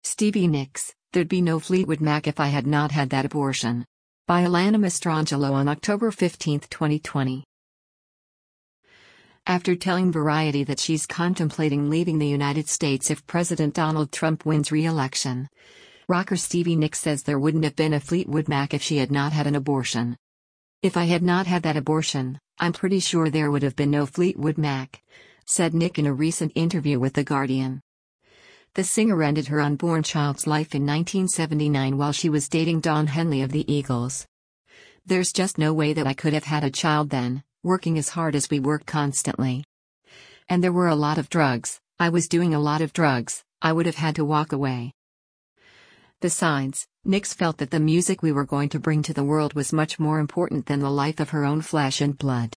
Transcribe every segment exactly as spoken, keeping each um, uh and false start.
Stevie Nicks, there'd be no Fleetwood Mac if I had not had that abortion. By Alana Mastrangelo on October fifteenth, twenty twenty. After telling Variety that she's contemplating leaving the United States if President Donald Trump wins re-election, rocker Stevie Nicks says there wouldn't have been a Fleetwood Mac if she had not had an abortion. "If I had not had that abortion, I'm pretty sure there would have been no Fleetwood Mac," said Nick in a recent interview with The Guardian. The singer ended her unborn child's life in nineteen seventy-nine while she was dating Don Henley of the Eagles. "There's just no way that I could have had a child then, working as hard as we work constantly. And there were a lot of drugs, I was doing a lot of drugs, I would have had to walk away." Besides, Nicks felt that the music we were going to bring to the world was much more important than the life of her own flesh and blood.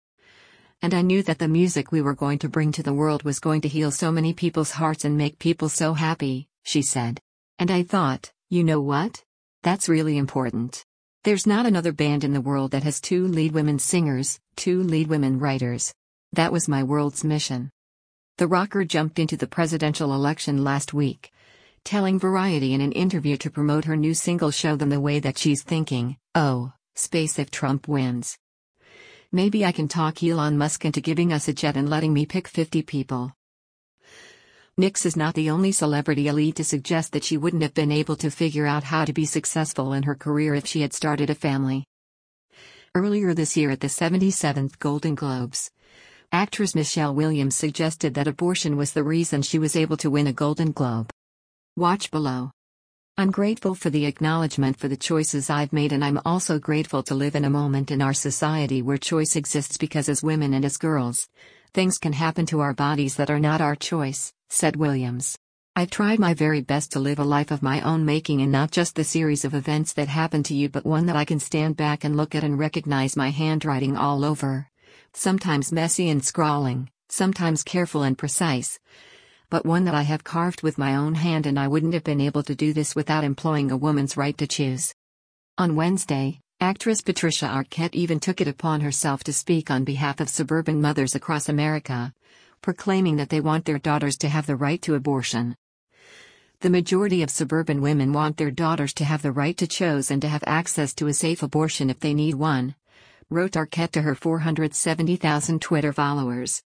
"And I knew that the music we were going to bring to the world was going to heal so many people's hearts and make people so happy," she said. "And I thought, you know what? That's really important. There's not another band in the world that has two lead women singers, two lead women writers. That was my world's mission." The rocker jumped into the presidential election last week, telling Variety in an interview to promote her new single Show Them the Way that she's thinking, "Oh, space if Trump wins. Maybe I can talk Elon Musk into giving us a jet and letting me pick fifty people." Nicks is not the only celebrity elite to suggest that she wouldn't have been able to figure out how to be successful in her career if she had started a family. Earlier this year at the seventy-seventh Golden Globes, actress Michelle Williams suggested that abortion was the reason she was able to win a Golden Globe. Watch below. "I'm grateful for the acknowledgement for the choices I've made, and I'm also grateful to live in a moment in our society where choice exists, because as women and as girls, things can happen to our bodies that are not our choice," said Williams. "I've tried my very best to live a life of my own making, and not just the series of events that happen to you, but one that I can stand back and look at and recognize my handwriting all over. Sometimes messy and scrawling, sometimes careful and precise, but one that I have carved with my own hand, and I wouldn't have been able to do this without employing a woman's right to choose." On Wednesday, actress Patricia Arquette even took it upon herself to speak on behalf of suburban mothers across America, proclaiming that they want their daughters to have the right to abortion. "The majority of suburban women want their daughters to have the right to choose and to have access to a safe abortion if they need one," wrote Arquette to her four hundred seventy thousand Twitter followers.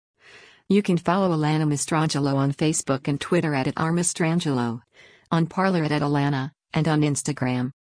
You can follow Alana Mastrangelo on Facebook and Twitter at, at r mastrangelo, on Parler at, at Alana, and on Instagram